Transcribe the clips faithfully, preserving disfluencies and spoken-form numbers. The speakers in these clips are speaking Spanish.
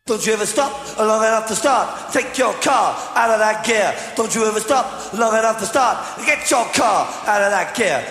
Don't you ever stop long enough to start. Take your car out of that gear. Don't you ever stop long enough to start. Get your car out of that gear.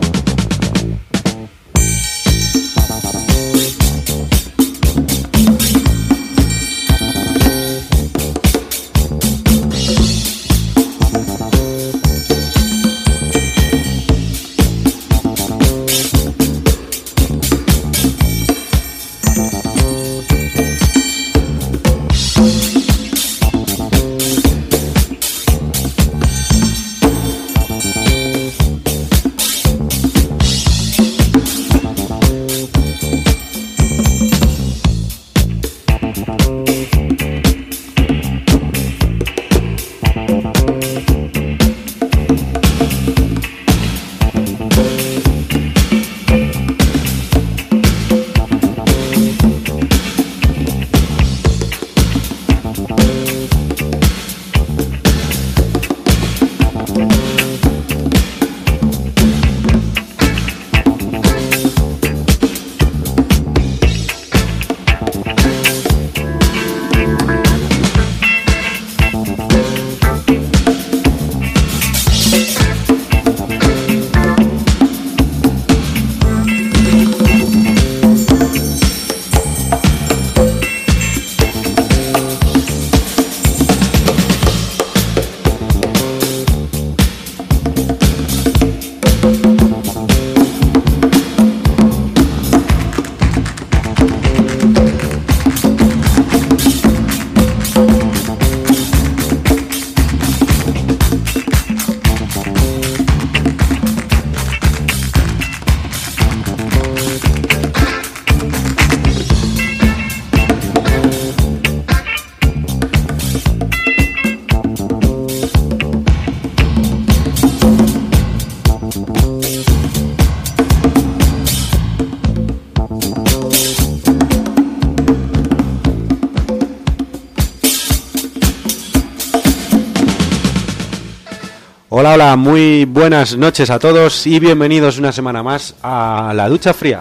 Hola, hola, muy buenas noches a todos y bienvenidos una semana más a La Ducha Fría.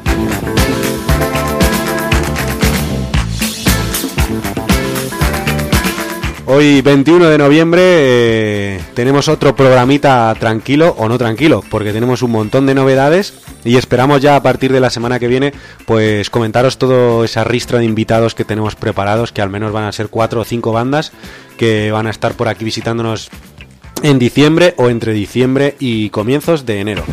Hoy veintiuno de noviembre eh, tenemos otro programita tranquilo o no tranquilo, porque tenemos un montón de novedades y esperamos ya a partir de la semana que viene pues comentaros todo esa ristra de invitados que tenemos preparados, que al menos van a ser cuatro o cinco bandas que van a estar por aquí visitándonos en diciembre o entre diciembre y comienzos de enero.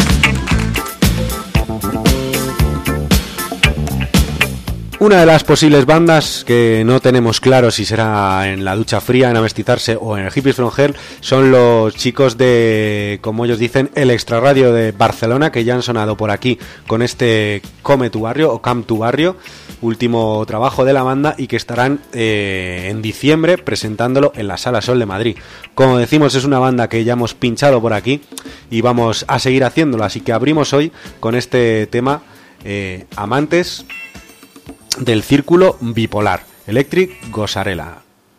Una de las posibles bandas que no tenemos claro si será en La Ducha Fría, en Amestizarse o en el Hippies from Hell son los chicos de, como ellos dicen, el Extraradio de Barcelona, que ya han sonado por aquí con este Come tu Barrio o Come tu Barrio, último trabajo de la banda, y que estarán eh, en diciembre presentándolo en la Sala Sol de Madrid. Como decimos, es una banda que ya hemos pinchado por aquí y vamos a seguir haciéndolo, así que abrimos hoy con este tema eh, Amantes del Círculo Bipolar, Electric Gosarela.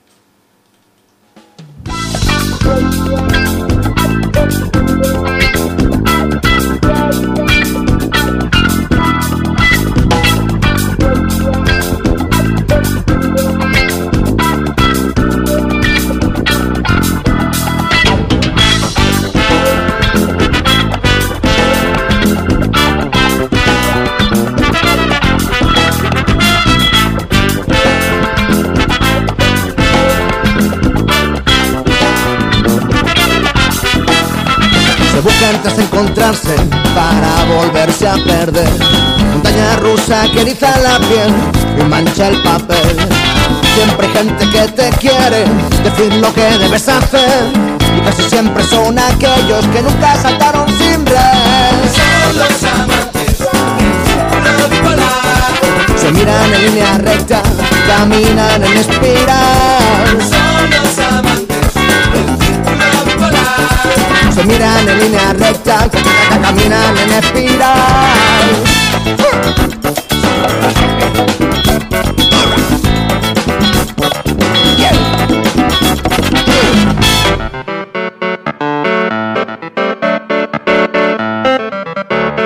Antes de encontrarse para volverse a perder, montaña rusa que eriza la piel y mancha el papel. Siempre hay gente que te quiere decir lo que debes hacer, y casi siempre son aquellos que nunca saltaron sin red. Son los amantes del círculo bipolar. Se miran en línea recta, caminan en espiral. Son los amantes del círculo bipolar. Se miran en línea recta, caminan en espiral.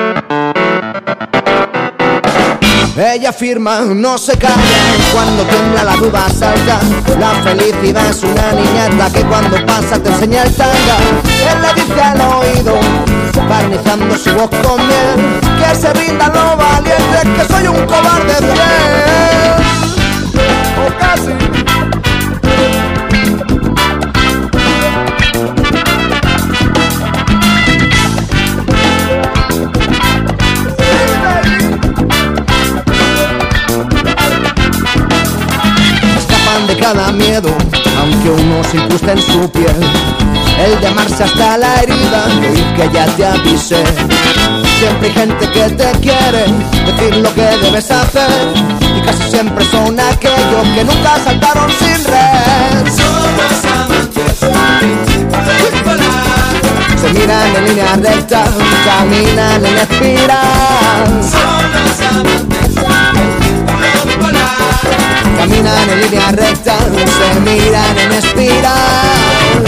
Ella afirma, no se calla cuando tiembla ahora la duda salta. La felicidad es una niñata que cuando pasa te enseña el tanga. Él le dice al oído, barnizando su voz con miel, que se rindan los valientes, que soy un cobarde fiel. O casi. De cada miedo, aunque uno se incruste en su piel, el de amarse hasta la herida y que ya te avisé. Siempre hay gente que te quiere decir lo que debes hacer, y casi siempre son aquellos que nunca saltaron sin red. Somos amantes, se miran en línea recta, caminan en espiral. somos amantes, Caminan en línea recta, se miran en espiral.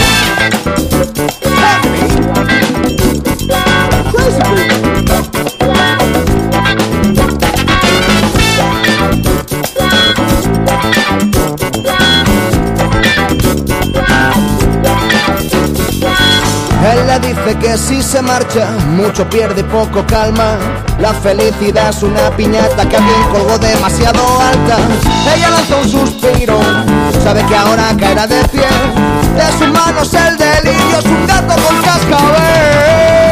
Él le dice que si se marcha, mucho pierde y poco calma. La felicidad es una piñata que alguien colgó demasiado alta. Ella lanzó un suspiro, sabe que ahora caerá de pie. De sus manos el delirio es un gato con cascabel.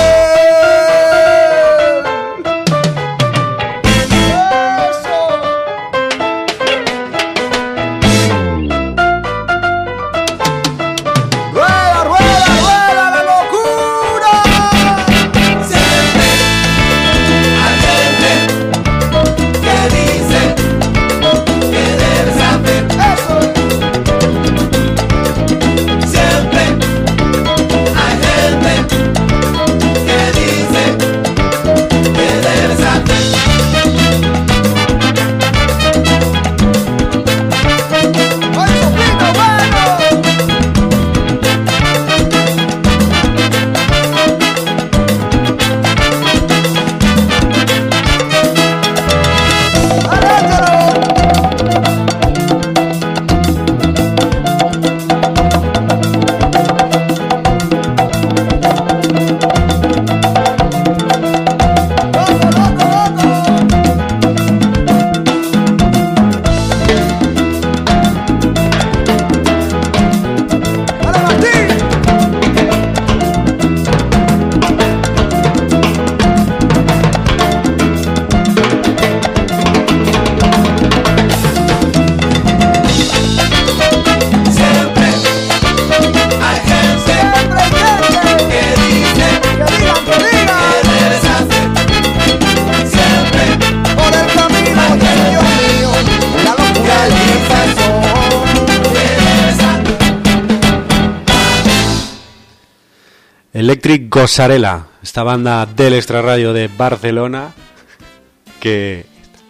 Electric Gosarela, esta banda del extrarradio de Barcelona que,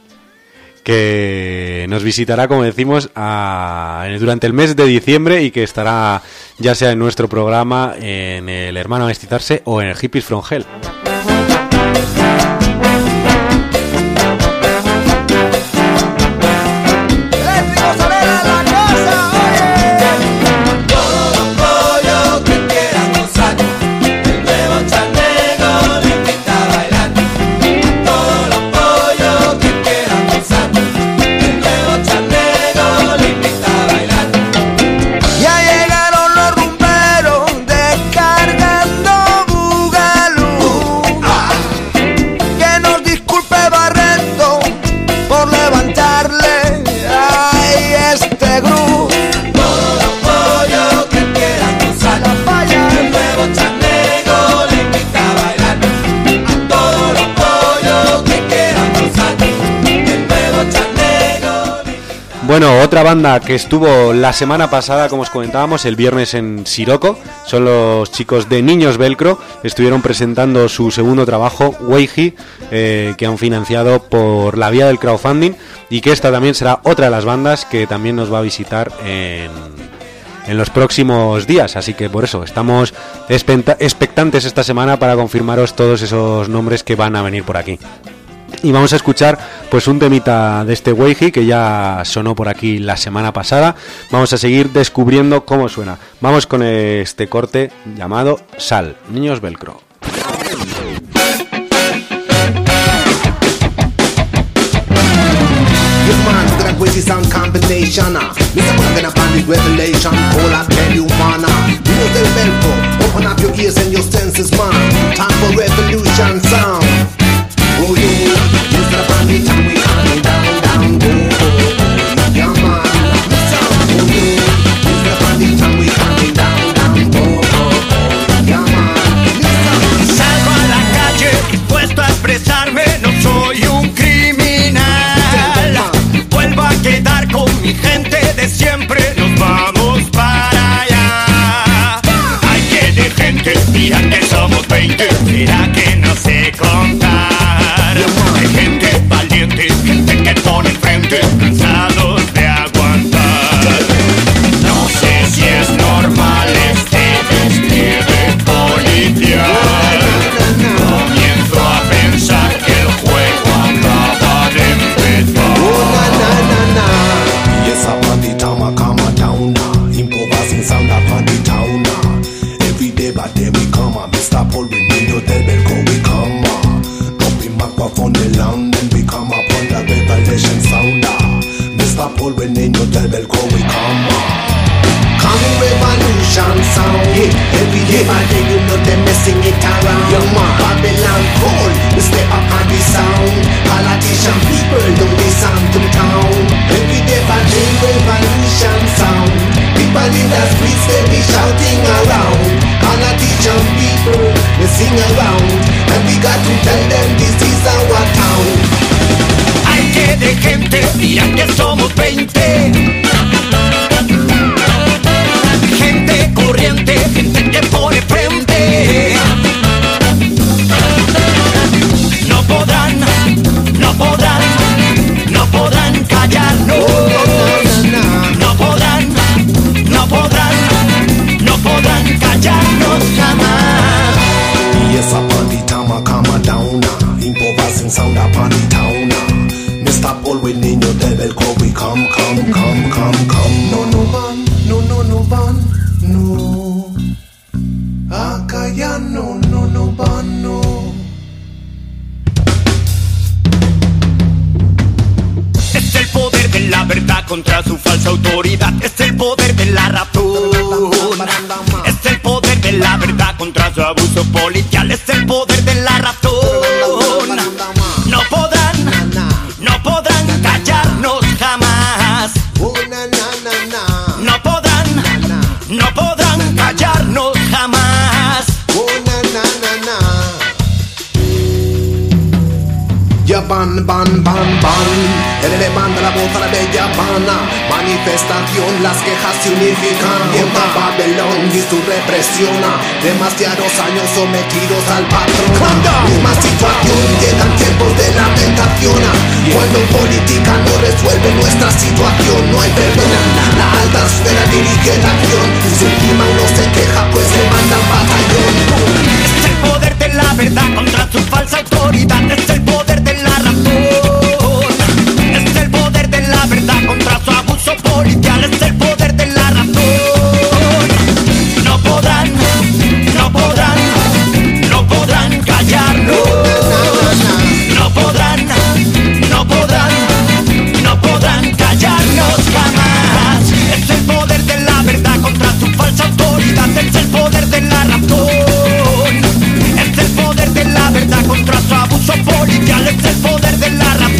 que nos visitará, como decimos, a, durante el mes de diciembre y que estará ya sea en nuestro programa, en el Hermano a Mestizarse o en el Hippies from Hell. Bueno, otra banda que estuvo la semana pasada, como os comentábamos, el viernes en Siroco, son los chicos de Niños Velcro. Estuvieron presentando su segundo trabajo, Weiji, eh, que han financiado por la vía del crowdfunding, y que esta también será otra de las bandas que también nos va a visitar en, en los próximos días. Así que por eso estamos expectantes esta semana para confirmaros todos esos nombres que van a venir por aquí. Y vamos a escuchar pues un temita de este Weiji que ya sonó por aquí la semana pasada. Vamos a seguir descubriendo cómo suena. Vamos con este corte llamado Sal, Niños Velcro. This man's gonna crazy sound combination. Mister Put gonna find this revelation. All I tell you, man. You know the velcro. Open up your ears and your senses, man. Time for revolution sound. Oh, you. Mister Put time we coming down, down, oh, oh. Yeah, man. Listen, oh, you. Mister Put time we coming down, down, oh, oh. Yeah, man. Listen. Salgo a la calle dispuesto a expresarme. No soy un criminal. Vuelvo a quedar con mi gente de siempre. Nos vamos para allá. Hay que de gente, mira que somos veinte. Mira que no sé contar. Hay gente valiente, gente que pone frente, cansados de aguantar. No sé si es normal este despliegue policial. Comienzo a pensar que el juego acaba de empezar. Yes, up on the town, I come a down now. Improvising sound up on the town now. Every day by day we come on. Mister Paul, we need your del Belco, we come on. Dropping microphone the land and we come up on the revelation sound now. Mister Paul, we need your del Belco, we come on. Coming revolution sound, yeah. Every day by day you know them messing it around. Yeah, man. Babylon cold, we step up on the sound. Politician people don't listen to town. Every day by day revolution sound. People in the streets they be shouting around. Politician people they sing around. And we got to tell them this is our town. Hay que de gente, mira que somos veinte. Gente corriente, gente que pone frente. No podrán, no podrán, no podrán callarnos. No podrán, no podrán, no podrán callarnos jamás. Yes, up on the town, I come a down now. Improvising sound up on the town now. Mister Paul, we need your devil, call we come, come, come, come, come. No, no, man, no, no, no, man, no. Acá ya no, no, no, man, no. Es el poder de la verdad contra su falsa autoridad. Es el poder de la razón. Es el poder de la verdad contra su abuso policial. Es el poder de la razón. No podrán, no podrán callarnos jamás. No podrán, no podrán callarnos jamás. Ya van, van, van, van. El elevando la voz a la bella Habana. Manifestación, las quejas se unifican. Tiempo a Babylon y su represión. Demasiados años sometidos al patrón. Misma situación, llegan tiempos de lamentación. Cuando política no resuelve nuestra situación, no hay perdón. La alta esfera dirige la acción. Y si encima uno se queja, pues le mandan batallón. Es el poder de la verdad contra su falsa autoridad. Es el poder de la razón. Es el poder de la verdad contra su abuso policial. Es el poder de la razón. No podrán, no podrán, no podrán callarnos. No podrán, no podrán, no podrán callarnos jamás. Es el poder de la verdad contra su falsa autoridad. Es el poder de la razón. Es el poder de la verdad contra su abuso policial. Es el poder de la razón.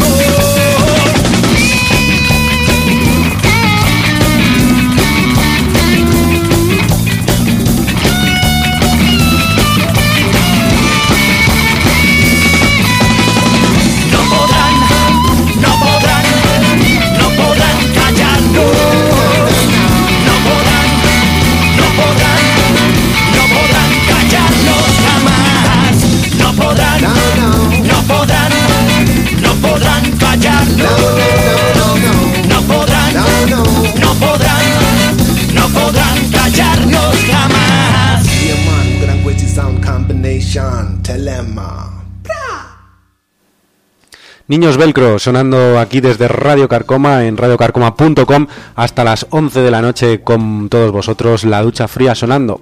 Niños Velcro sonando aquí desde Radio Carcoma en radio carcoma punto com hasta las once de la noche con todos vosotros, La Ducha Fría sonando.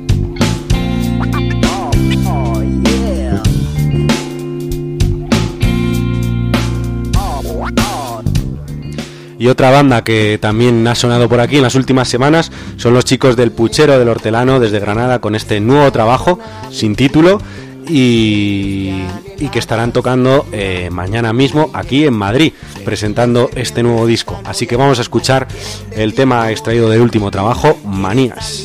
Y otra banda que también ha sonado por aquí en las últimas semanas son los chicos del Puchero del Hortelano desde Granada con este nuevo trabajo sin título y, y que estarán tocando eh, mañana mismo aquí en Madrid presentando este nuevo disco. Así que vamos a escuchar el tema extraído del último trabajo, Manías.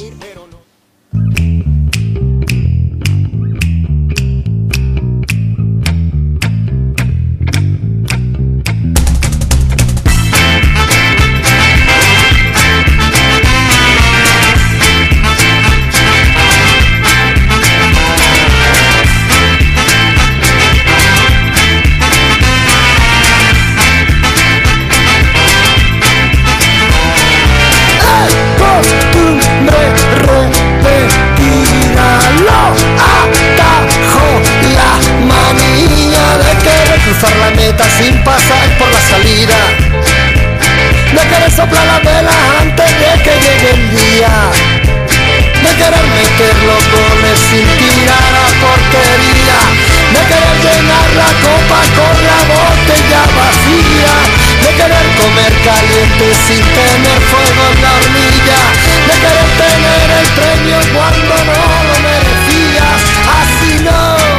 La meta sin pasar por la salida, de querer soplar las velas antes de que llegue el día, de querer meter los goles sin tirar a portería, de querer llenar la copa con la botella vacía, de querer comer caliente sin tener fuego en la hornilla, de querer tener el premio cuando no lo merecías. Así no.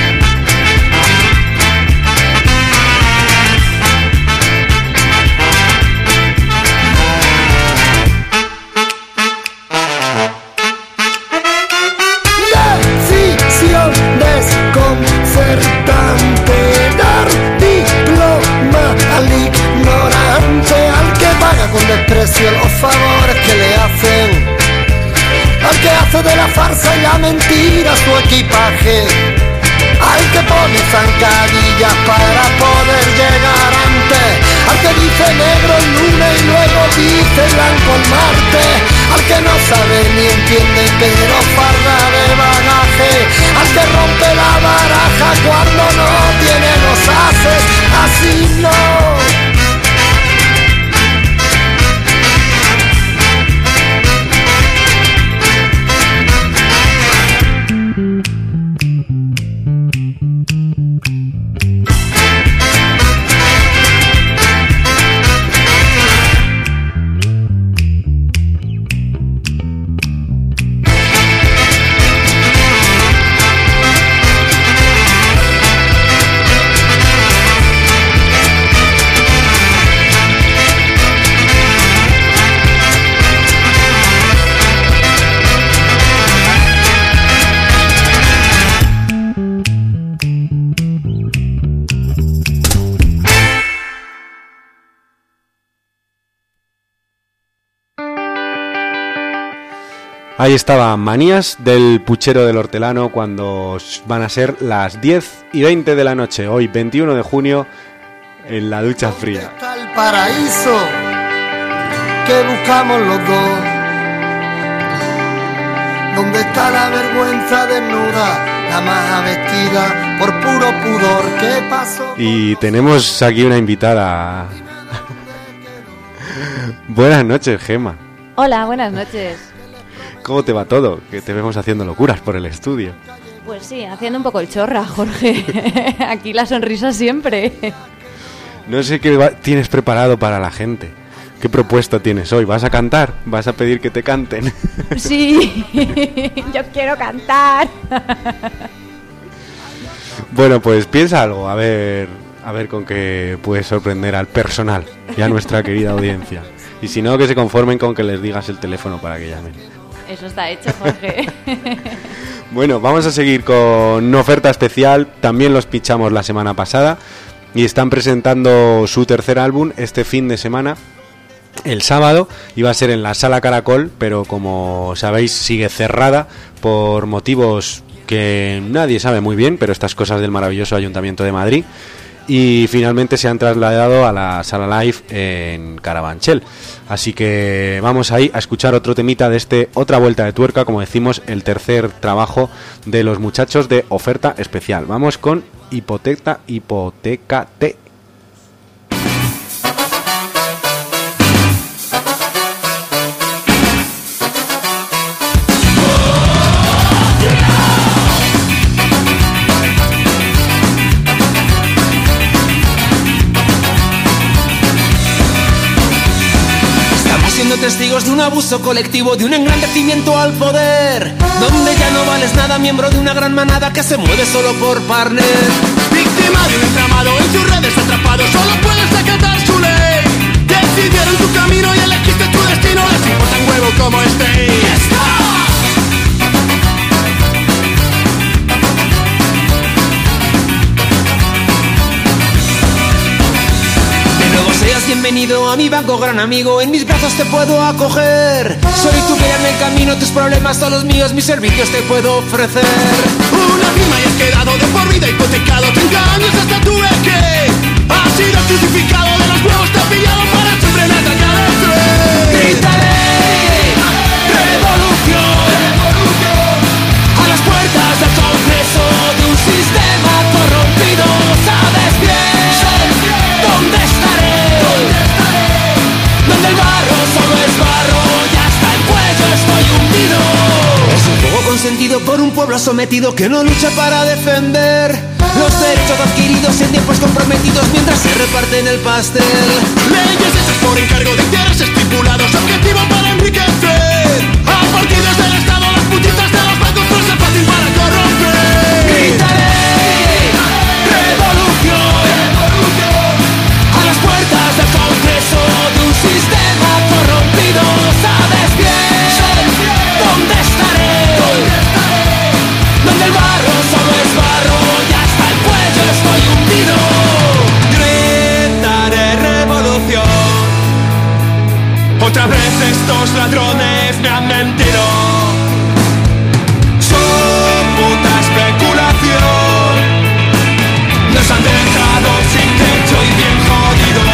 Desconcertante dar diploma al ignorante, al que paga con desprecio los favores que le hacen, al que hace de la farsa y la mentira su equipaje, al que pone zancadillas para poder llegar antes, al que dice negro el lunes y luego dice blanco el martes, al que no sabe ni entiende pero farda de bagaje, al que rompe la baraja cuando no tiene los ases. Así no. Ahí estaba Manías del Puchero del Hortelano cuando van a ser las diez y veinte de la noche, hoy veintiuno de junio, en La Ducha Fría. ¿Dónde está el paraíso que buscamos los dos? ¿Dónde está la vergüenza desnuda, la más vestida por puro pudor? ¿Qué pasó? Y tenemos aquí una invitada. Buenas noches, Gema. Hola, buenas noches. ¿Cómo te va todo? Que te vemos haciendo locuras por el estudio. Pues sí, haciendo un poco el chorra, Jorge. Aquí la sonrisa siempre. No sé qué va- tienes preparado para la gente. ¿Qué propuesta tienes hoy? ¿Vas a cantar? ¿Vas a pedir que te canten? Sí, yo quiero cantar. Bueno, pues piensa algo, a ver, a ver con qué puedes sorprender al personal y a nuestra querida audiencia. Y si no, que se conformen con que les digas el teléfono para que llamen. Eso está hecho, Jorge. Bueno, vamos a seguir con una oferta especial. También los pichamos la semana pasada y están presentando su tercer álbum este fin de semana. El sábado iba a ser en la Sala Caracol, pero como sabéis sigue cerrada por motivos que nadie sabe muy bien, pero estas cosas del maravilloso Ayuntamiento de Madrid. Y finalmente se han trasladado a la Sala Live en Carabanchel. Así que vamos ahí a escuchar otro temita de este Otra Vuelta de Tuerca, como decimos, el tercer trabajo de los muchachos de Oferta Especial. Vamos con Hipoteca, Hipotécate. Testigos de un abuso colectivo, de un engrandecimiento al poder, donde ya no vales nada, miembro de una gran manada que se mueve solo por partner. Víctima de un entramado, en sus redes atrapado, solo puedes acatar su ley. Decidieron tu camino y elegiste tu destino, les importa un huevo como estéis. Seas bienvenido a mi banco, gran amigo, en mis brazos te puedo acoger. Soy tu guía en el camino, tus problemas son los míos, mis servicios te puedo ofrecer. Una firma y has quedado de por vida hipotecado, treinta años hasta tu vejez. Has sido crucificado, de los huevos te ha pillado, para siempre en esta cabeza. Gritaré revolución, revolución a las puertas del Congreso de un sistema corrompido. Sabes bien dónde estaré, donde el barro solo es barro y hasta el cuello estoy hundido. Es un juego consentido por un pueblo sometido que no lucha para defender los derechos adquiridos en tiempos comprometidos mientras se reparten el pastel. Leyes hechas por encargo de intereses estipulados, objetivo para enriquecer a partidos del Estado, las putitas de los bancos, por ser fácil para corromper. Gritaré revolución, revolución a las puertas del Congreso de un sistema corrompido. Sabes bien dónde estaré, donde el barro solo es barro y hasta el cuello estoy hundido. Gritaré revolución. Otra vez estos ladrones me han mentido. Son puta especulación. Nos han dejado sin techo y bien jodido.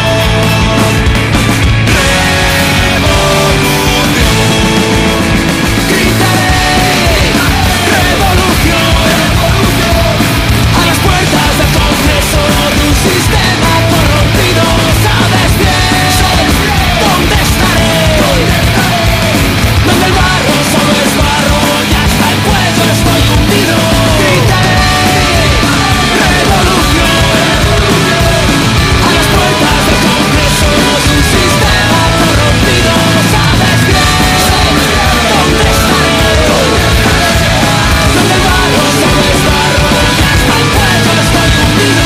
Sistema corrompido, sabes bien dónde estaré, donde el barro solo es barro y hasta el cuello estoy hundido. Gritaré revolución a las puertas del Congreso de un sistema corrompido. Sabes bien dónde estaré, donde el barro solo es barro y hasta el cuello estoy hundido.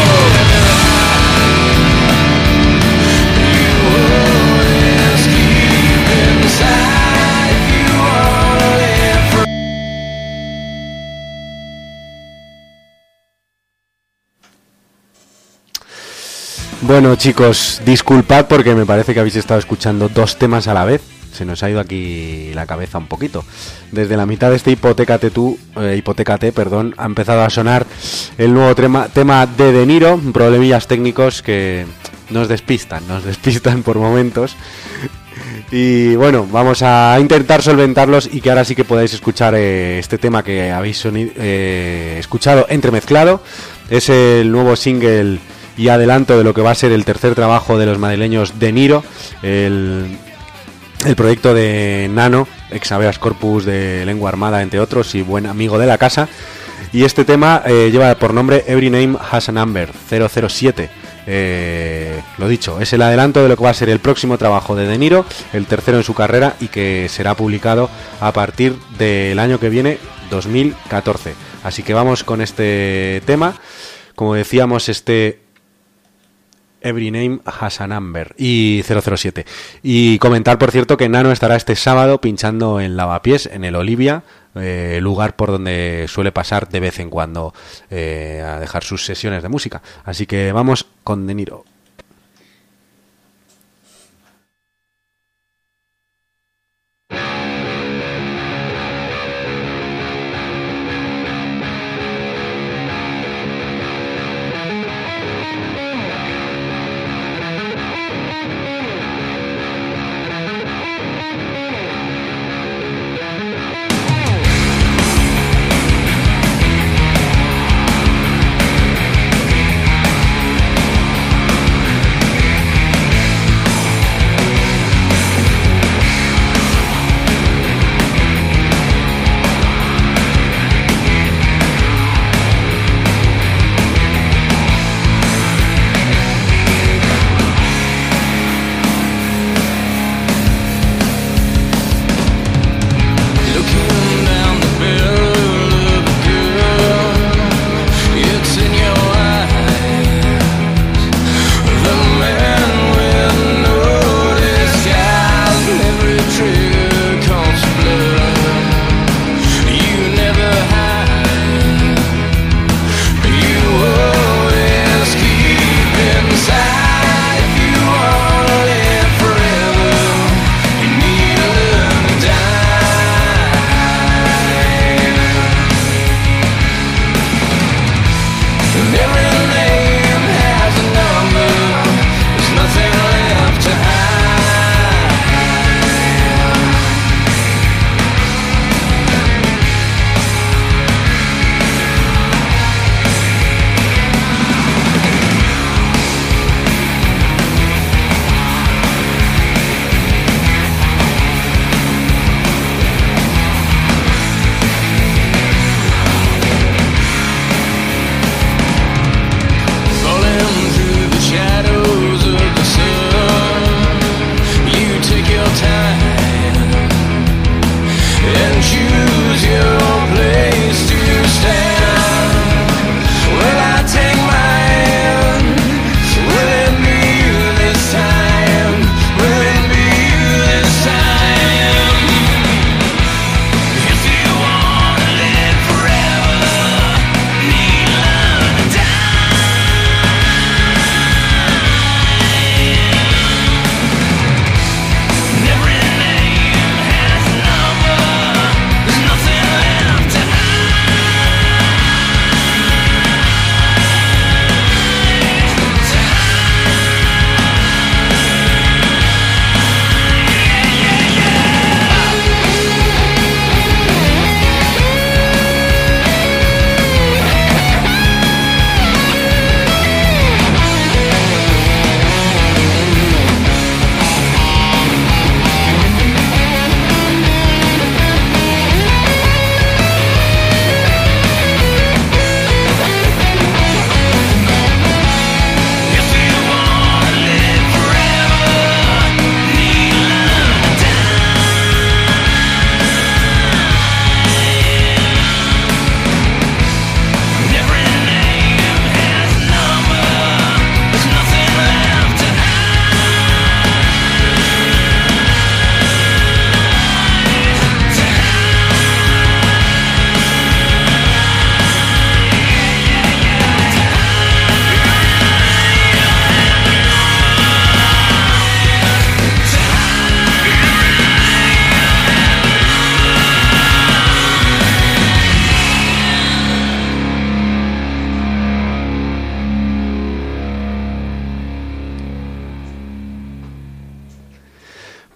Bueno, chicos, disculpad porque me parece que habéis estado escuchando dos temas a la vez. Se nos ha ido aquí la cabeza un poquito. Desde la mitad de este Hipotécate tú, eh, Hipotécate, perdón, ha empezado a sonar el nuevo tema, tema de De Niro, problemillas técnicos que nos despistan, nos despistan por momentos. Y bueno, vamos a intentar solventarlos y que ahora sí que podáis escuchar eh, este tema que habéis sonido, eh, escuchado entremezclado. Es el nuevo single y adelanto de lo que va a ser el tercer trabajo de los madrileños De Niro, el, el proyecto de Nano, ex habeas corpus de Lengua Armada, entre otros, y buen amigo de la casa. Y este tema eh, lleva por nombre Every Name Has a Number, cero cero siete. Eh, lo dicho, es el adelanto de lo que va a ser el próximo trabajo de De Niro, el tercero en su carrera, y que será publicado a partir del año que viene, dos mil catorce. Así que vamos con este tema. Como decíamos, este Every Name Has a Number y cero cero siete. Y comentar, por cierto, que Nano estará este sábado pinchando en Lavapiés, en el Olivia, eh, lugar por donde suele pasar de vez en cuando eh, a dejar sus sesiones de música. Así que vamos con De Niro.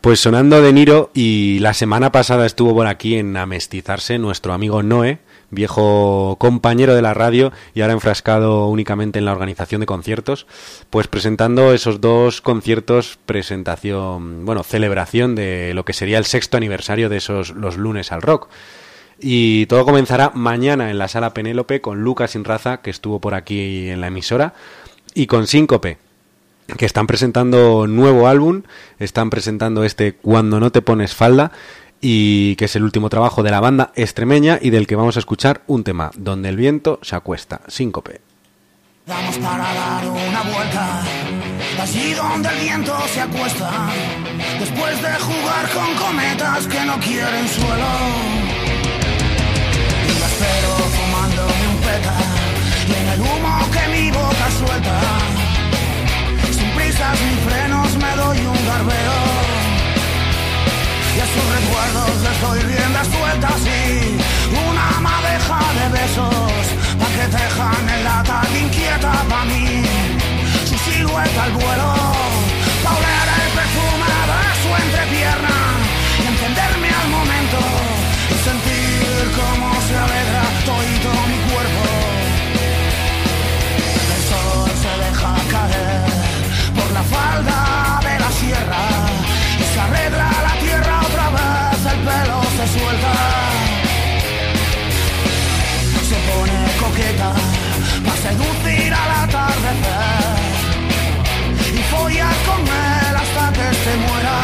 Pues sonando De Niro, y la semana pasada estuvo por aquí en Amestizarse nuestro amigo Noé, viejo compañero de la radio y ahora enfrascado únicamente en la organización de conciertos, pues presentando esos dos conciertos, presentación, bueno, celebración de lo que sería el sexto aniversario de esos Los Lunes al Rock. Y todo comenzará mañana en la Sala Penélope con Lucas Sin Raza, que estuvo por aquí en la emisora, y con Síncope, que están presentando nuevo álbum, están presentando este Cuando no te pones falda, y que es el último trabajo de la banda extremeña y del que vamos a escuchar un tema, Donde el viento se acuesta, Síncope. Vamos para dar una vuelta, allí donde el viento se acuesta, después de jugar con cometas que no quieren suelo. Y la espero fumándome un peta, y en el humo que mi boca suelta, sin prisas ni frenos me doy un garbeo, y a sus recuerdos les doy riendas sueltas y una madeja de besos, pa' que tejan en la tarde inquieta pa' mí, su silueta al vuelo, pa' oler el perfume de su entrepierna y encenderme al momento y sentir cómo se alegra todo mi cuerpo. El sol se deja caer por la falda de la sierra y se arregla la tierra otra vez, el pelo se suelta, se pone coqueta para seducir al atardecer y follar con él hasta que se muera.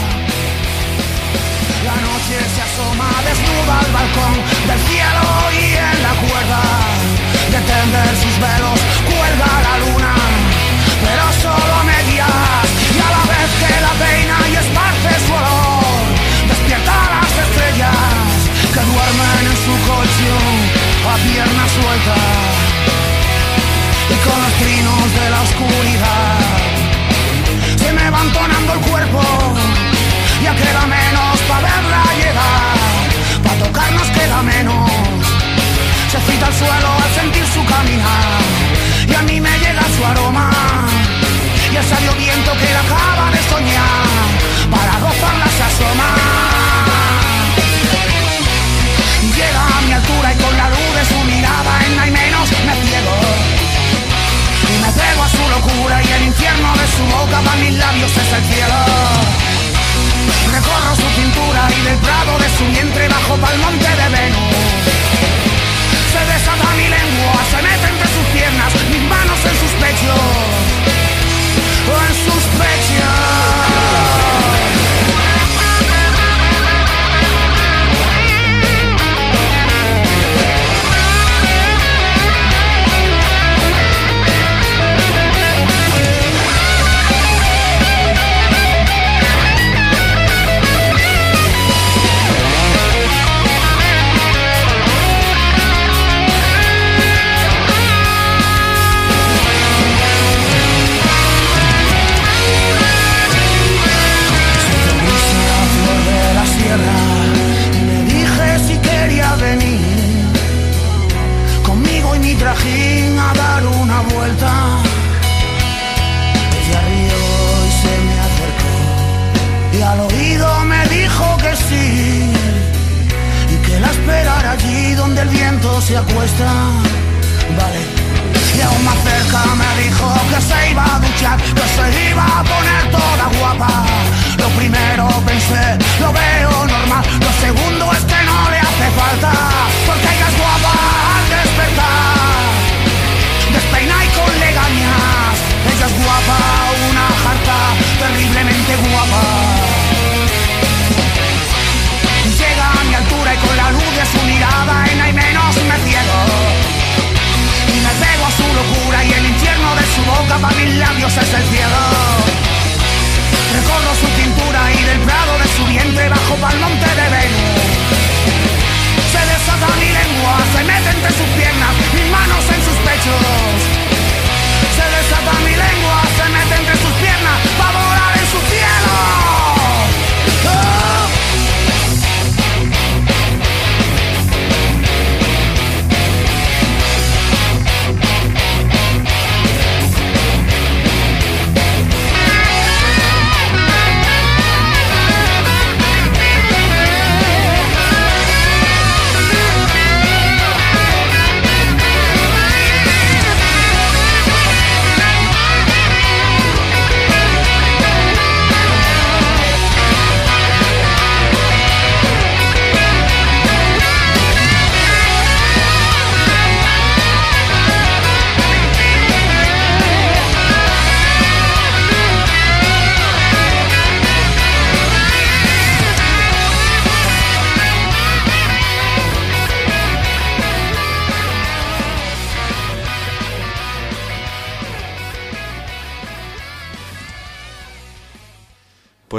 La noche se asoma desnuda al balcón del cielo y en la cuerda de tender sus velos cuelga la luna, pero solo a medias, y a la vez que la peina y esparce su olor, despierta a las estrellas que duermen en su colchón a pierna suelta, y con los trinos de la oscuridad se me va entonando el cuerpo, ya queda menos pa' verla llegar, pa' tocarnos queda menos, se cita al suelo al sentir su caminar, y a mí me llega su aroma, y el sabio viento que la acaba de soñar, para gozarla se asoma. Llega a mi altura y con la luz de su mirada en nada y menos me ciego, y me pego a su locura y el infierno de su boca para mis labios es el cielo. Recorro su cintura y del prado de su vientre bajo pa'l monte de Venus. Se desata mi lengua, se mete entre sus piernas, mis manos en sus pechos, en sus pechos. Y le dije si quería venir conmigo y mi trajín a dar una vuelta. Ella rió y se me acercó y al oído me dijo que sí, y que la esperara allí donde el viento se acuesta. Vale. Y aún más cerca me dijo que se iba a duchar, que se iba a poner toda guapa. Lo primero pensé, lo veo normal. Lo segundo es que no le hace falta, porque ella es guapa al despertar, despeinada y con legañas. Ella es guapa, una jarta, terriblemente guapa. Llega a mi altura y con la luz de su mirada en hay menos me ciego, y me pego a su locura y el infierno de su boca para mis labios es el cielo. Recorro su cintura y del prado de su vientre bajo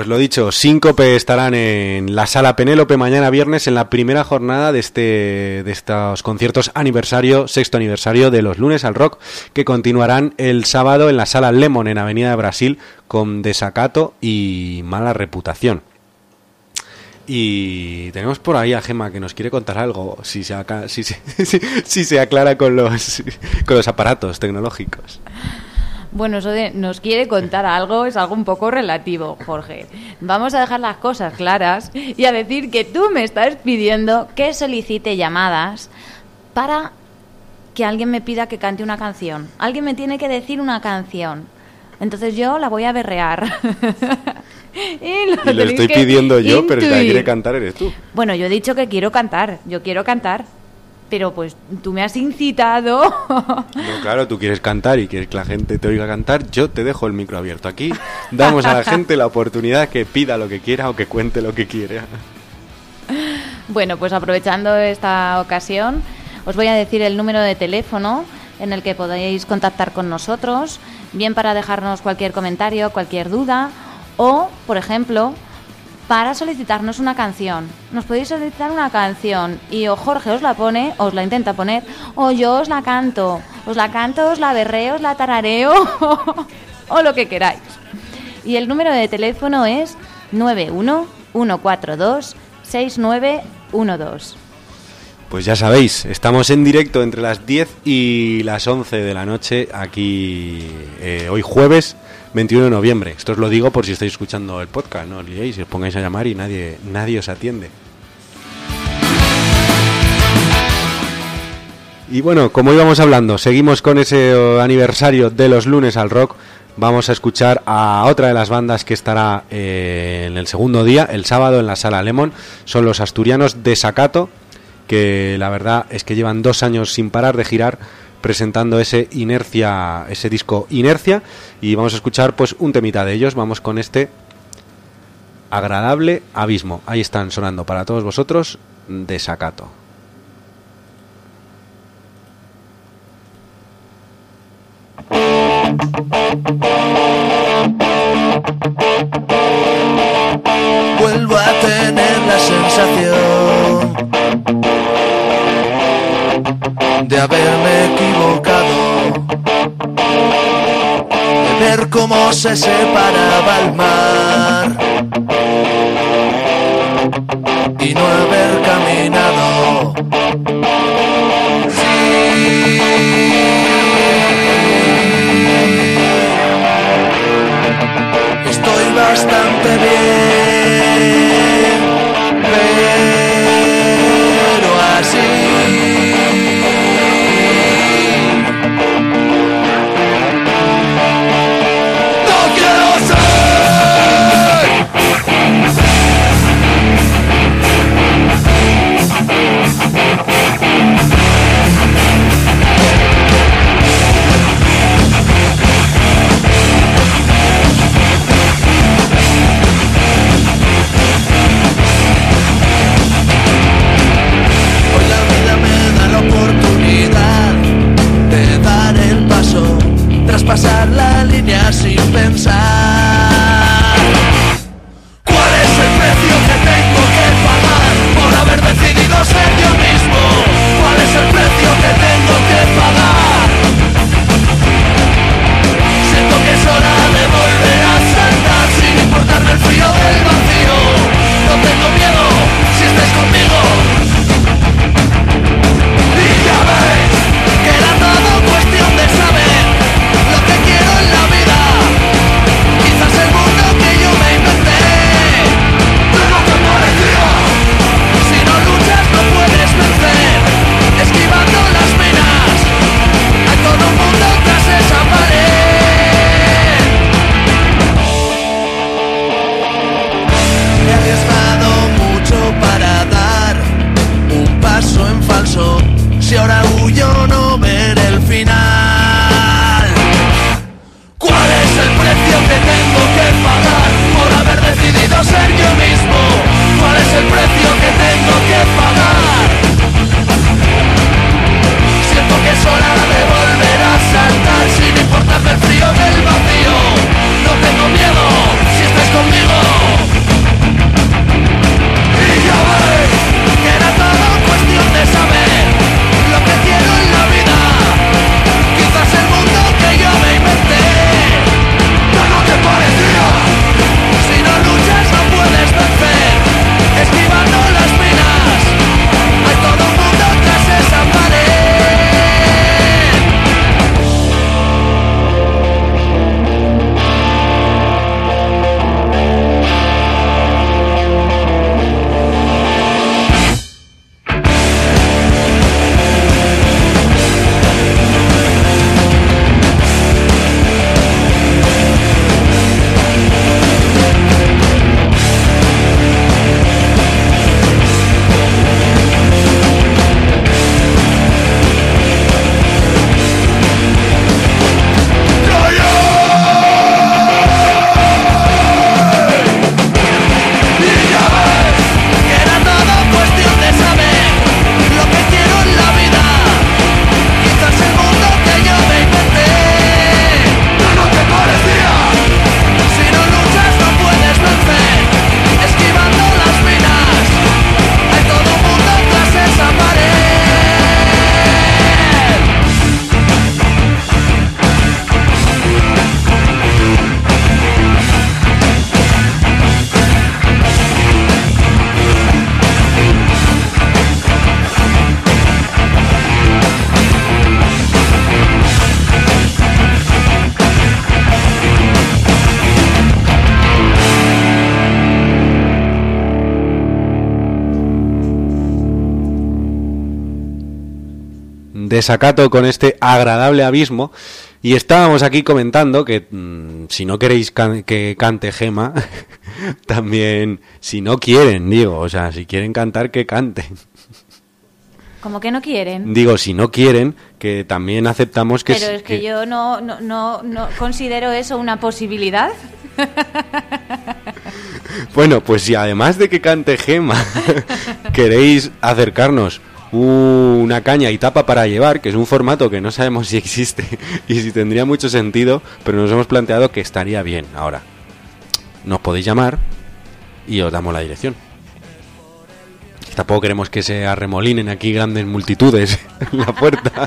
Pues lo dicho, Síncope estarán en la Sala Penélope mañana viernes en la primera jornada de este de estos conciertos aniversario, sexto aniversario de los Lunes al Rock, que continuarán el sábado en la Sala Lemon en Avenida de Brasil con Desacato y Mala Reputación. Y tenemos por ahí a Gemma que nos quiere contar algo, si se, acá, si, se, si, si se aclara con los, con los aparatos tecnológicos. Bueno, eso de nos quiere contar algo es algo un poco relativo, Jorge. Vamos a dejar las cosas claras y a decir que tú me estás pidiendo que solicite llamadas para que alguien me pida que cante una canción. Alguien me tiene que decir una canción. Entonces yo la voy a berrear. y lo, y lo estoy pidiendo yo, intuir. Pero el que la quiere cantar eres tú. Bueno, yo he dicho que quiero cantar. Yo quiero cantar. Pero pues tú me has incitado. No, claro, tú quieres cantar y quieres que la gente te oiga cantar, yo te dejo el micro abierto. Aquí damos a la gente la oportunidad que pida lo que quiera o que cuente lo que quiera. Bueno, pues aprovechando esta ocasión, os voy a decir el número de teléfono en el que podéis contactar con nosotros, bien para dejarnos cualquier comentario, cualquier duda, o, por ejemplo, para solicitarnos una canción. Nos podéis solicitar una canción y o Jorge os la pone, os la intenta poner, o yo os la canto. Os la canto, os la berreo, os la tarareo, o lo que queráis. Y el número de teléfono es nueve uno uno cuatro dos seis nueve uno dos. Pues ya sabéis, estamos en directo entre las diez y las once de la noche, aquí eh, hoy jueves veintiuno de noviembre. Esto os lo digo por si estáis escuchando el podcast, no os liéis y os pongáis a llamar y nadie, nadie os atiende. Y bueno, como íbamos hablando, seguimos con ese aniversario de los Lunes al Rock. Vamos a escuchar a otra de las bandas que estará eh, en el segundo día, el sábado en la Sala Lemon. Son los asturianos Desacato, que la verdad es que llevan dos años sin parar de girar presentando ese Inercia, ese disco Inercia, y vamos a escuchar pues un temita de ellos. Vamos con este Agradable Abismo. Ahí están sonando para todos vosotros Desacato. Vuelvo a tener la sensación de haberme equivocado, de ver cómo se separaba el mar y no haber caminado. Sí. Estoy bastante bien, pero así no quiero ser Desacato con este agradable abismo. Y estábamos aquí comentando que mmm, si no queréis can- que cante Gema, también, si no quieren, digo, o sea, si quieren cantar, que canten. ¿Cómo que no quieren? Digo, si no quieren, que también aceptamos que... Pero es que, que yo no, no, no, no considero eso una posibilidad. Bueno, pues si además de que cante Gema, queréis acercarnos una caña y tapa para llevar, que es un formato que no sabemos si existe y si tendría mucho sentido, pero nos hemos planteado que estaría bien. Ahora, nos podéis llamar y os damos la dirección. Tampoco queremos que se arremolinen aquí grandes multitudes en la puerta.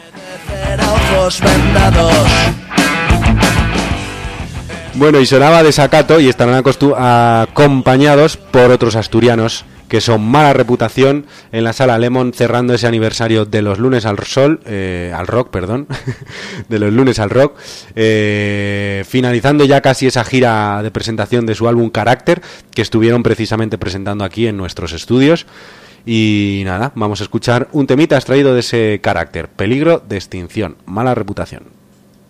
Bueno, y sonaba Desacato y estarán acostu- acompañados por otros asturianos que son Mala Reputación en la Sala Lemon, cerrando ese aniversario de los lunes al sol, eh, al rock, perdón, de los lunes al rock, eh, finalizando ya casi esa gira de presentación de su álbum Carácter, que estuvieron precisamente presentando aquí en nuestros estudios. Y nada, vamos a escuchar un temita extraído de ese Carácter, Peligro de Extinción, Mala Reputación.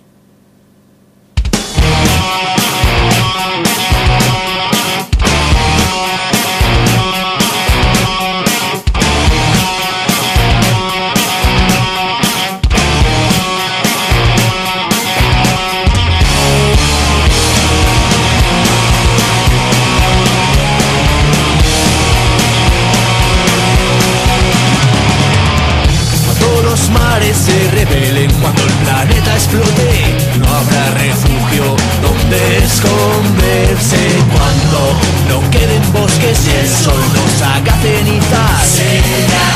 Se rebelen cuando el planeta explote, no habrá refugio donde esconderse. Cuando no queden bosques y el sol nos haga cenizas, será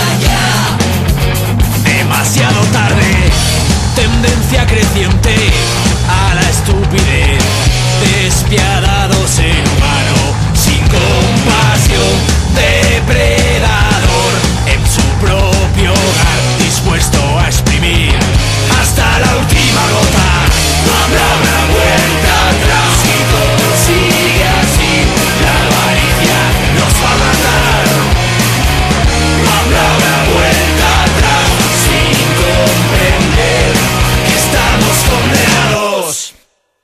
ya demasiado tarde. Tendencia creciente a la estupidez, despiadado ser humano sin compasión, depredador en su propio hogar, dispuesto a exprimir hasta la última gota. No habrá una vuelta atrás si todo sigue así. La avaricia nos va a matar. No habrá una vuelta atrás sin comprender que estamos condenados.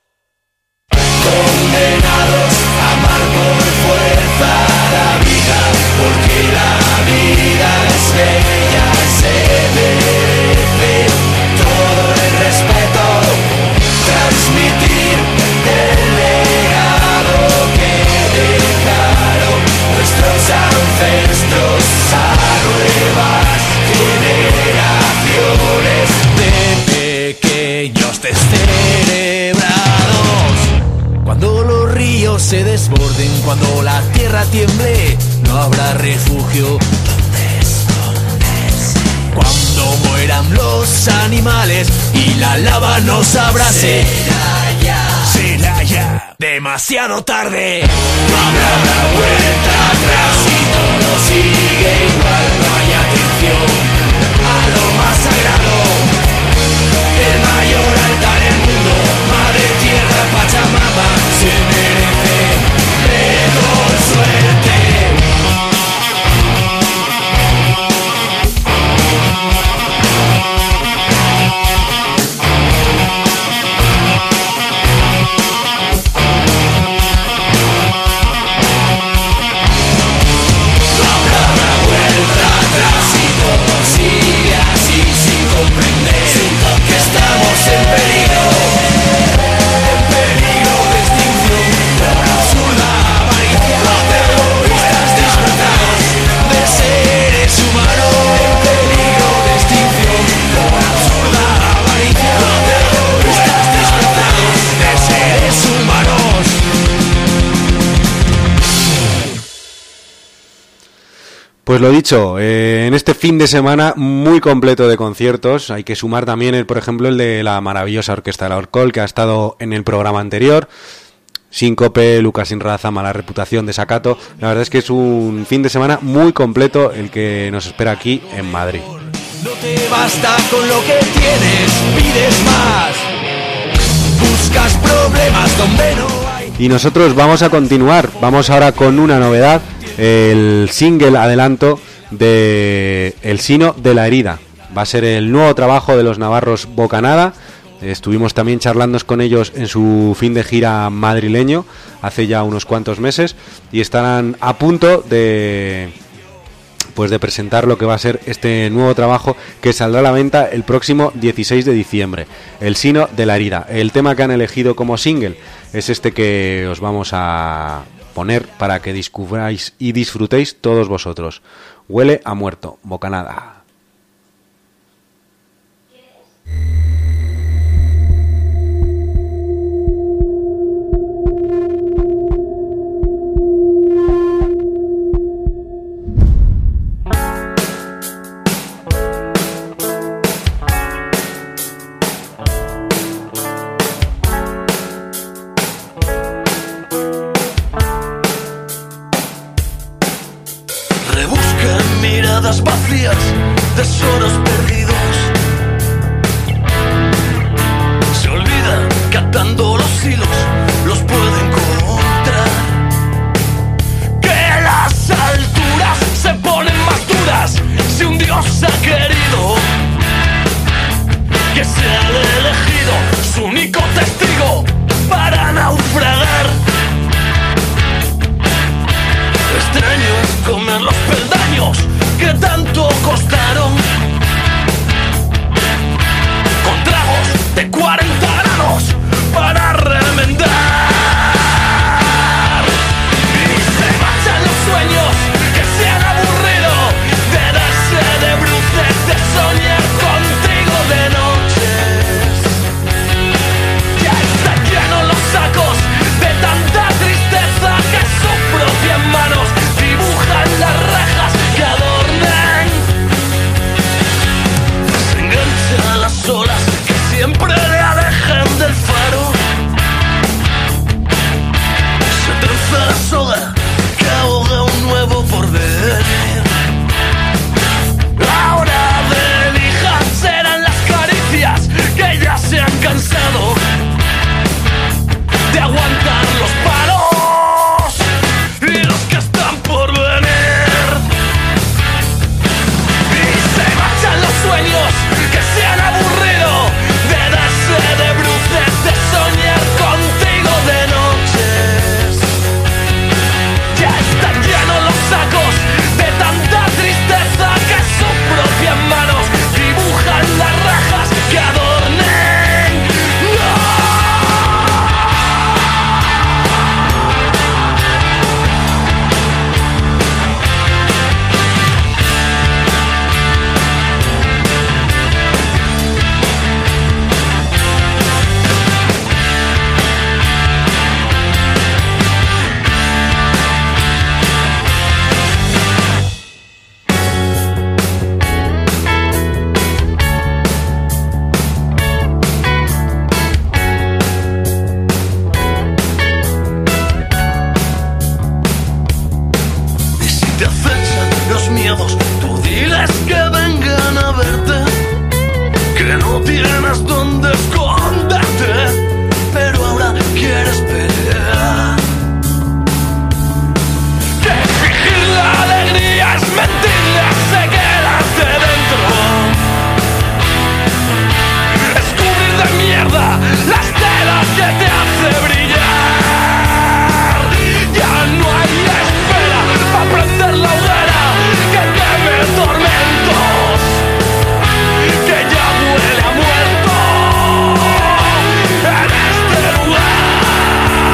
Condenados a amar por fuerza la vida, porque la vida es bella, se merece todo el respeto, transmitir el legado que dejaron nuestros ancestros a nuevas generaciones de pequeños descerebrados. Cuando los ríos se desborden, cuando la tierra tiemble, no habrá refugio. Cuando mueran los animales y la lava nos abrace, será ya, será ya demasiado tarde. No habrá una vuelta atrás si todo sigue igual. No hay atención a lo más sagrado, el mayor altar del mundo, madre tierra Pachamama, se merece mejor suerte. Pues lo dicho, eh, en este fin de semana muy completo de conciertos, hay que sumar también, el, por ejemplo, el de la maravillosa Orquesta del Alcohol, que ha estado en el programa anterior, Síncope, Lucas sin Raza, Mala Reputación, Desacato. La verdad es que es un fin de semana muy completo el que nos espera aquí en Madrid. No te basta con lo que tienes, pides más, buscas problemas donde no hay. Y nosotros vamos a continuar, vamos ahora con una novedad, el single adelanto de El Sino de la Herida, Va a ser el nuevo trabajo de los navarros Bocanada. Estuvimos también charlando con ellos en su fin de gira madrileño hace ya unos cuantos meses y estarán a punto de pues de presentar lo que va a ser este nuevo trabajo que saldrá a la venta el próximo dieciséis de diciembre, El Sino de la Herida. El tema que han elegido como single es este que os vamos a poner para que descubráis y disfrutéis todos vosotros. Huele a muerto, Bocanada. Vacías, tesoros perdidos. Se olvida que atando los hilos los puede encontrar. Que las alturas se ponen más duras si un dios ha querido que sea el elegido su único testigo para naufragar. Extraño es comer los peldaños que tanto costaron, con tragos de cuarenta grados para remendar. Y se marchan los sueños que se han aburrido de darse de bruces, de soñar contigo de noches. Ya están llenos los sacos de tanta tristeza que sus propias manos dibujan las rejas que adornan. Se engancha a las olas que siempre le alejen del faro. Se trenza la soga que ahoga un nuevo porvenir. Ahora de lija serán las caricias que ya se han cansado de aguantar los palos y los que están por venir. Y se marchan los sueños que se han aburrido de darse de bruces, de soñar contigo de noches. Ya están llenos los sacos de tanta tristeza que sus propias manos dibujan las rajas que adornen. ¡No! Tú diles que vengan a verte, que no tienes dónde esconderte, pero ahora quieres pelear. Que fingir la alegría es mentirle, se quédate dentro. Escurrir de mierda las telas que te hace brillar. Ya no hay espera para prender la hoguera que queme tormentos, que ya huele a muerto en este lugar.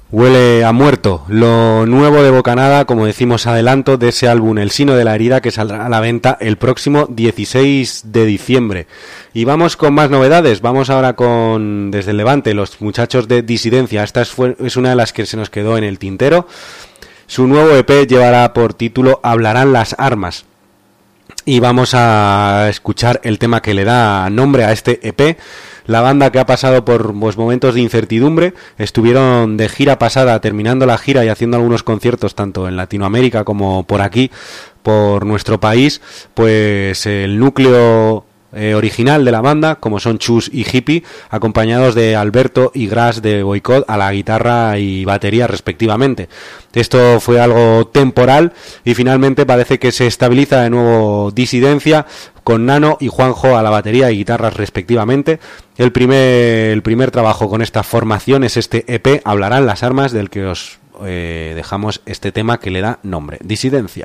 Huele a muerto, lo nuevo de Bocanada, como decimos, adelanto de ese álbum El Sino de la Herida, que saldrá a la venta el próximo dieciséis de diciembre. Y vamos con más novedades, vamos ahora con, desde el Levante, los muchachos de Disidencia. Esta es, fue, es una de las que se nos quedó en el tintero. Su nuevo E P llevará por título Hablarán las armas. Y vamos a escuchar el tema que le da nombre a este E P. La banda, que ha pasado por pues, momentos de incertidumbre, estuvieron de gira pasada, terminando la gira y haciendo algunos conciertos tanto en Latinoamérica como por aquí, por nuestro país. Pues el núcleo eh, original de la banda, como son Chus y Hippie, acompañados de Alberto y Gras de Boicot a la guitarra y batería respectivamente. Esto fue algo temporal y finalmente parece que se estabiliza de nuevo Disidencia, con Nano y Juanjo a la batería y guitarras respectivamente. El primer, el primer trabajo con esta formación es este E P, Hablarán las armas, del que os eh, dejamos este tema que le da nombre, Disidencia.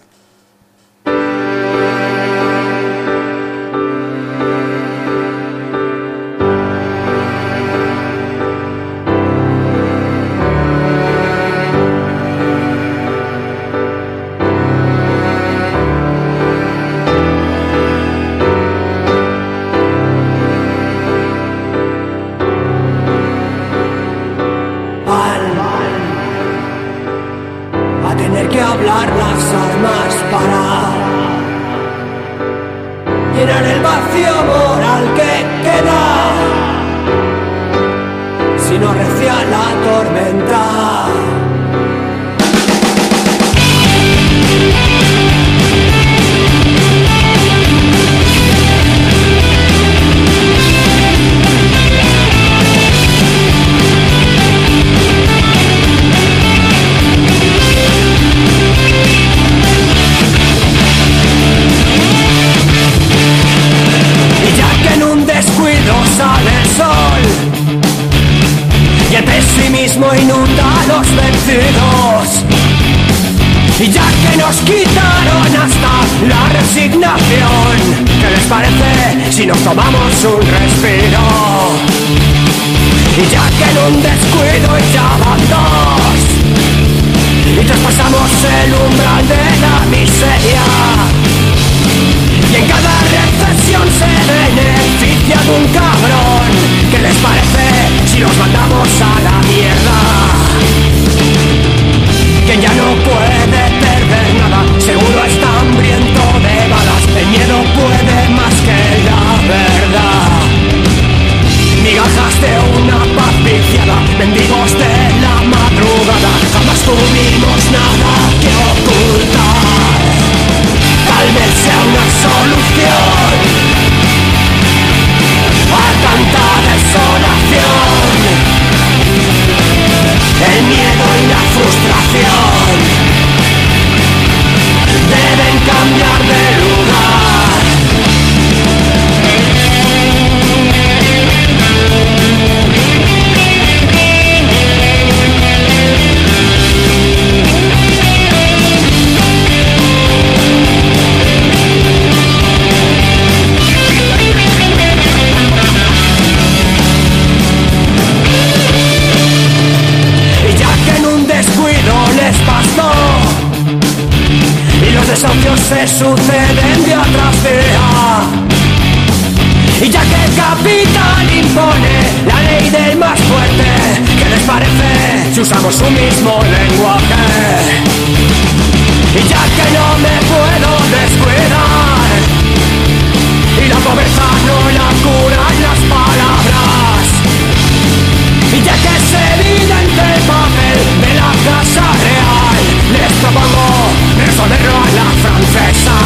Se suceden día tras día. Y ya que el capital impone la ley del más fuerte, ¿qué les parece si usamos un mismo lenguaje? Y ya que no me puedo descuidar, y la pobreza no la curan las palabras, y ya que es evidente el papel de la Casa Real, les propongo resolverlo a la francesa.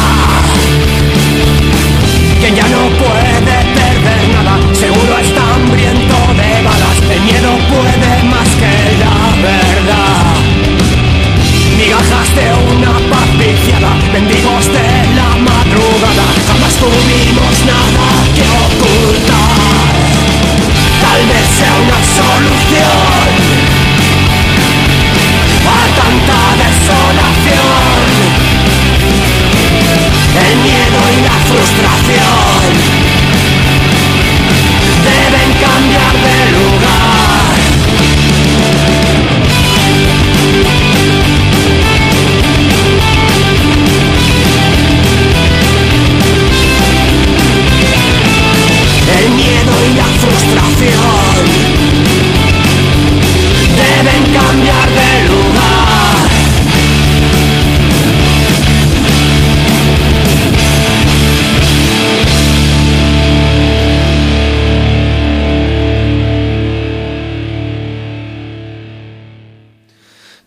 Quien ya no puede perder nada, seguro está hambriento de balas. El miedo puede más que la verdad. Migajas de una paz viciada, mendigos de la madrugada. Jamás tuvimos nada que ocultar. Tal vez sea una solución.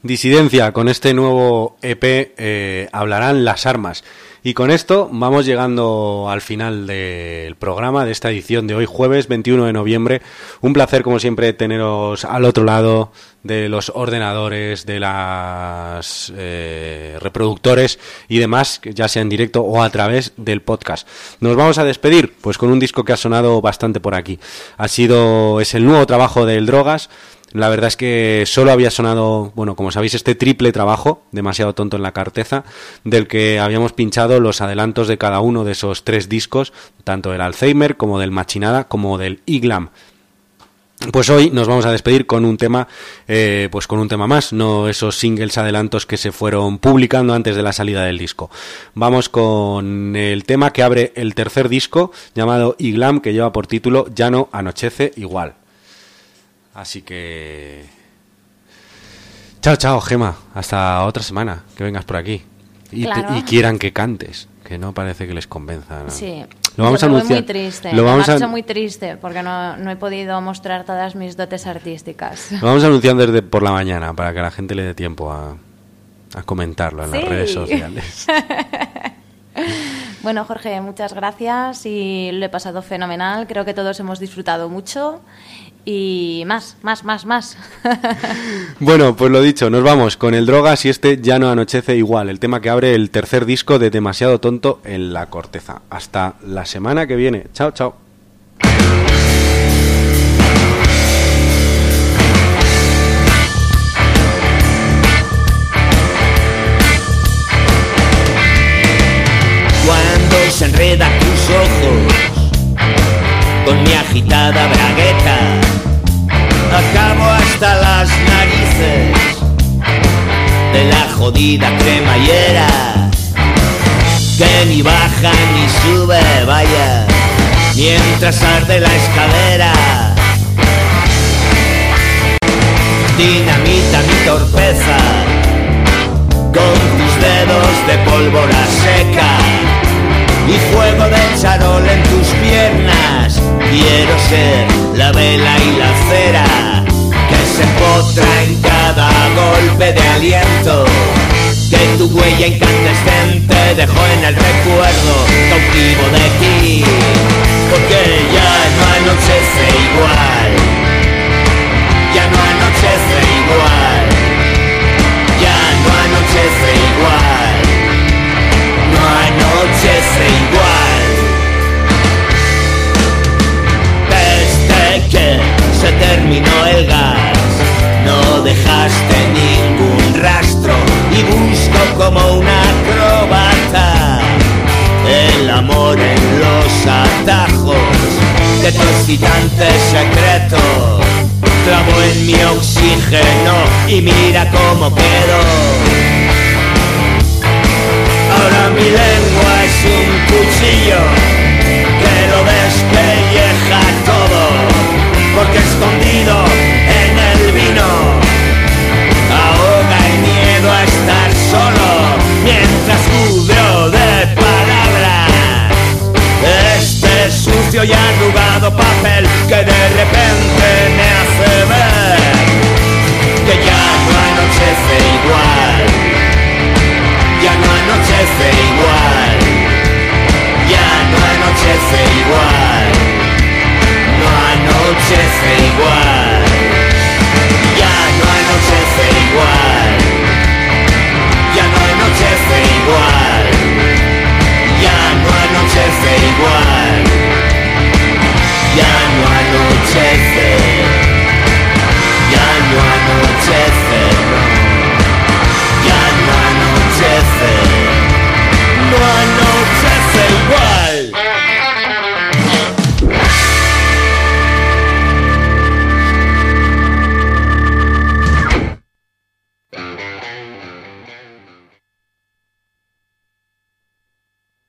Disidencia, con este nuevo E P eh, hablarán las armas. Y con esto vamos llegando al final del programa, de esta edición de hoy, jueves veintiuno de noviembre. Un placer, como siempre, teneros al otro lado de los ordenadores, de las eh, reproductores y demás, ya sea en directo o a través del podcast. Nos vamos a despedir pues con un disco que ha sonado bastante por aquí. Ha sido, es el nuevo trabajo del Drogas. La verdad es que solo había sonado, bueno, como sabéis, este triple trabajo, Demasiado tonto en la carteza, del que habíamos pinchado los adelantos de cada uno de esos tres discos, tanto del Alzheimer como del Machinada como del I-Glam. Pues hoy nos vamos a despedir con un tema, eh, pues con un tema más, no esos singles adelantos que se fueron publicando antes de la salida del disco. Vamos con el tema que abre el tercer disco, llamado I-Glam, que lleva por título Ya no anochece igual. Así que... Chao, chao, Gema. Hasta otra semana, que vengas por aquí. Y, claro. te, y quieran que cantes, que no parece que les convenza, ¿no? Sí. Lo vamos Yo a me voy anunciar. muy triste. Lo vamos me marcho a... muy triste porque no, no he podido mostrar todas mis dotes artísticas. Lo vamos a anunciar desde por la mañana para que la gente le dé tiempo a, a comentarlo en Sí. las redes sociales. Bueno, Jorge, muchas gracias y lo he pasado fenomenal. Creo que todos hemos disfrutado mucho y más, más, más, más. Bueno, pues lo dicho, nos vamos con el Drogas y este Ya no anochece igual, el tema que abre el tercer disco de Demasiado tonto en la corteza. Hasta la semana que viene. Chao, chao. Cuando se enreda tus ojos con mi agitada bragueta, acabo hasta las narices de la jodida cremallera, que ni baja ni sube, vaya, mientras arde la escalera. Dinamita mi torpeza con tus dedos de pólvora seca y fuego de charol en tus piernas. Quiero ser la vela y la cera que se potra en cada golpe de aliento, que tu huella incandescente dejó en el recuerdo cautivo de ti. Porque ya no anochece igual, ya no anochece igual, ya no anochece igual, no anochece igual. Desde que se terminó el gas, no dejaste ningún rastro y busco como una acróbata el amor en los atajos de tu excitante secreto. Clavo en mi oxígeno y mira cómo quedo. Ahora mi lengua es un cuchillo que lo despelleja todo, porque escondido en el vino ahoga el miedo a estar solo, mientras cubro de palabras este sucio y arrugado